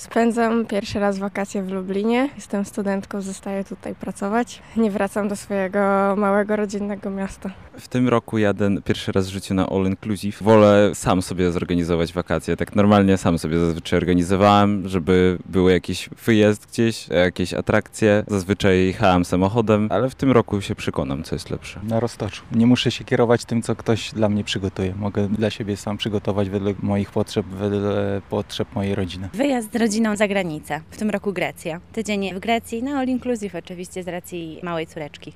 Spędzam pierwszy raz wakacje w Lublinie. Jestem studentką, zostaję tutaj pracować. Nie wracam do swojego małego, rodzinnego miasta. W tym roku jadę pierwszy raz w życiu na all inclusive. Wolę sam sobie zorganizować wakacje. Tak normalnie sam sobie zazwyczaj organizowałem, żeby był jakiś wyjazd gdzieś, jakieś atrakcje. Zazwyczaj jechałem samochodem, ale w tym roku się przekonam, co jest lepsze. Na Roztoczu. Nie muszę się kierować tym, co ktoś dla mnie przygotuje. Mogę dla siebie sam przygotować wedle moich potrzeb, wedle potrzeb mojej rodziny. Wyjazd z rodziną za granicę. W tym roku Grecja. Tydzień w Grecji, na all inclusive oczywiście z racji małej córeczki.